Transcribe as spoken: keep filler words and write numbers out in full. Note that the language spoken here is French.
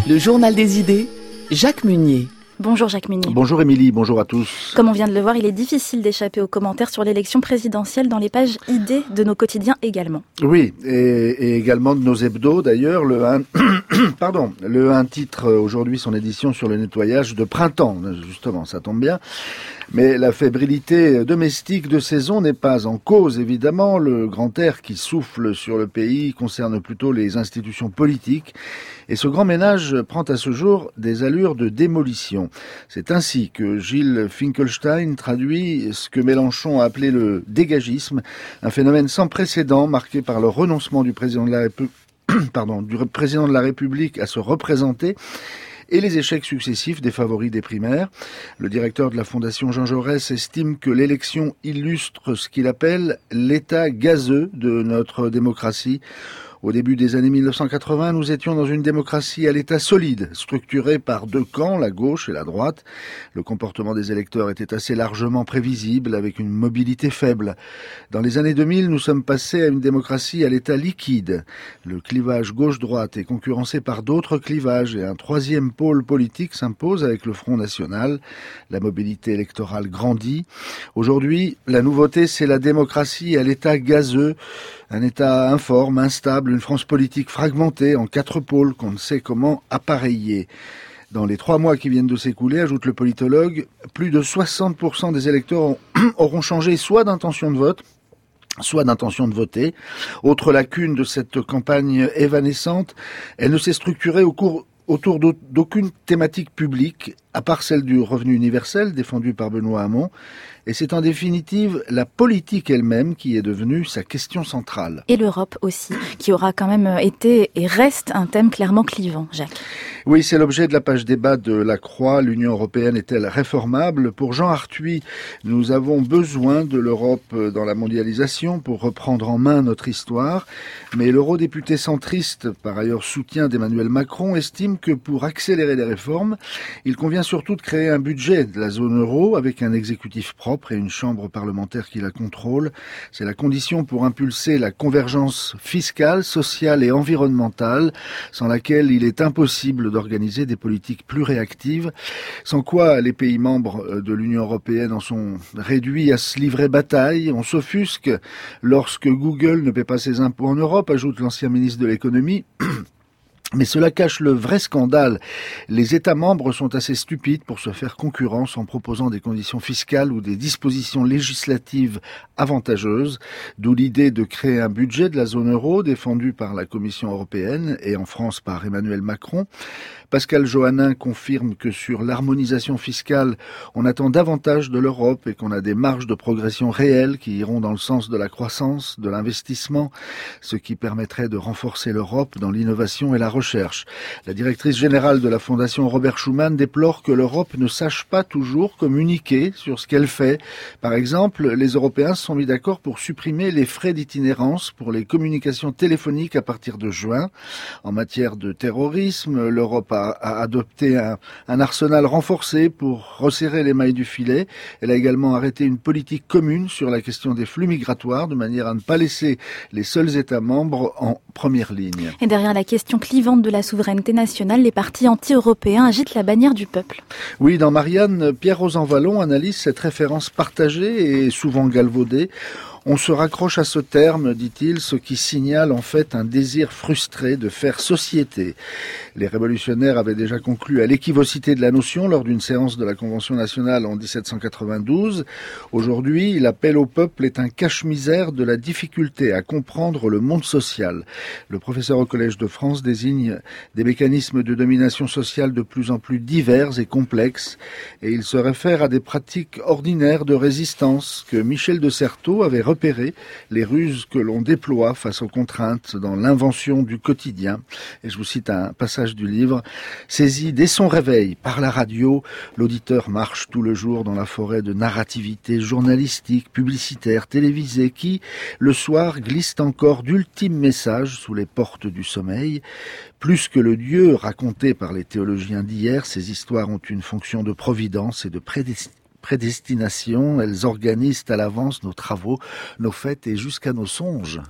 Le journal des idées, Jacques Munier. Bonjour Jacques Munier. Bonjour Émilie, bonjour à tous. Comme on vient de le voir, il est difficile d'échapper aux commentaires sur l'élection présidentielle dans les pages idées de nos quotidiens également. Oui, et, et également de nos hebdos d'ailleurs. Le un, pardon, le un titre aujourd'hui son édition sur le nettoyage de printemps, justement, ça tombe bien. Mais la fébrilité domestique de saison n'est pas en cause, évidemment. Le grand air qui souffle sur le pays concerne plutôt les institutions politiques. Et ce grand ménage prend à ce jour des allures de démolition. C'est ainsi que Gilles Finkelstein traduit ce que Mélenchon a appelé le dégagisme, un phénomène sans précédent marqué par le renoncement du président de la République, pardon, du président de la République à se représenter et les échecs successifs des favoris des primaires. Le directeur de la Fondation Jean Jaurès estime que l'élection illustre ce qu'il appelle l'état gazeux de notre démocratie. Au début des années mille neuf cent quatre-vingts, nous étions dans une démocratie à l'état solide, structurée par deux camps, la gauche et la droite. Le comportement des électeurs était assez largement prévisible, avec une mobilité faible. Dans les années deux mille, nous sommes passés à une démocratie à l'état liquide. Le clivage gauche-droite est concurrencé par d'autres clivages et un troisième pôle politique s'impose avec le Front National. La mobilité électorale grandit. Aujourd'hui, la nouveauté, c'est la démocratie à l'état gazeux, un état informe, instable, une France politique fragmentée en quatre pôles qu'on ne sait comment appareiller. Dans les trois mois qui viennent de s'écouler, ajoute le politologue, plus de soixante pour cent des électeurs auront changé soit d'intention de vote, soit d'intention de voter. Autre lacune de cette campagne évanescente, elle ne s'est structurée au cours autour d'aucune thématique publique, à part celle du revenu universel défendue par Benoît Hamon. Et c'est en définitive la politique elle-même qui est devenue sa question centrale. Et l'Europe aussi, qui aura quand même été et reste un thème clairement clivant, Jacques. Oui, c'est l'objet de la page débat de La Croix. L'Union européenne est-elle réformable ? Pour Jean Arthuis, nous avons besoin de l'Europe dans la mondialisation pour reprendre en main notre histoire. Mais l'eurodéputé centriste, par ailleurs soutien d'Emmanuel Macron, estime que pour accélérer les réformes, il convient surtout de créer un budget de la zone euro avec un exécutif propre et une chambre parlementaire qui la contrôle. C'est la condition pour impulser la convergence fiscale, sociale et environnementale, sans laquelle il est impossible d'organiser des politiques plus réactives, sans quoi les pays membres de l'Union européenne en sont réduits à se livrer bataille. On s'offusque lorsque Google ne paie pas ses impôts en Europe, ajoute l'ancien ministre de l'économie. Mais cela cache le vrai scandale. Les États membres sont assez stupides pour se faire concurrence en proposant des conditions fiscales ou des dispositions législatives avantageuses, d'où l'idée de créer un budget de la zone euro défendu par la Commission européenne et en France par Emmanuel Macron. Pascal Johannin confirme que sur l'harmonisation fiscale, on attend davantage de l'Europe et qu'on a des marges de progression réelles qui iront dans le sens de la croissance, de l'investissement, ce qui permettrait de renforcer l'Europe dans l'innovation et la recherche. La directrice générale de la Fondation Robert Schuman déplore que l'Europe ne sache pas toujours communiquer sur ce qu'elle fait. Par exemple, les Européens se sont mis d'accord pour supprimer les frais d'itinérance pour les communications téléphoniques à partir de juin. En matière de terrorisme, l'Europe a a adopté un, un arsenal renforcé pour resserrer les mailles du filet. Elle a également arrêté une politique commune sur la question des flux migratoires, de manière à ne pas laisser les seuls États membres en première ligne. Et derrière la question clivante de la souveraineté nationale, les partis anti-européens agitent la bannière du peuple. Oui, dans Marianne, Pierre Rosanvallon analyse cette référence partagée et souvent galvaudée. On se raccroche à ce terme, dit-il, ce qui signale en fait un désir frustré de faire société. Les révolutionnaires avaient déjà conclu à l'équivocité de la notion lors d'une séance de la Convention nationale en dix-sept cent quatre-vingt-douze. Aujourd'hui, l'appel au peuple est un cache-misère de la difficulté à comprendre le monde social. Le professeur au Collège de France désigne des mécanismes de domination sociale de plus en plus divers et complexes, et il se réfère à des pratiques ordinaires de résistance que Michel de Certeau avait repérées, les ruses que l'on déploie face aux contraintes dans l'invention du quotidien. Et je vous cite un passage du livre. Saisi dès son réveil par la radio, l'auditeur marche tout le jour dans la forêt de narrativité journalistique, publicitaire, télévisée, qui, le soir, glisse encore d'ultimes messages sous les portes du sommeil. Plus que le Dieu raconté par les théologiens d'hier, ces histoires ont une fonction de providence et de prédestination. Prédestination, elles organisent à l'avance nos travaux, nos fêtes et jusqu'à nos songes.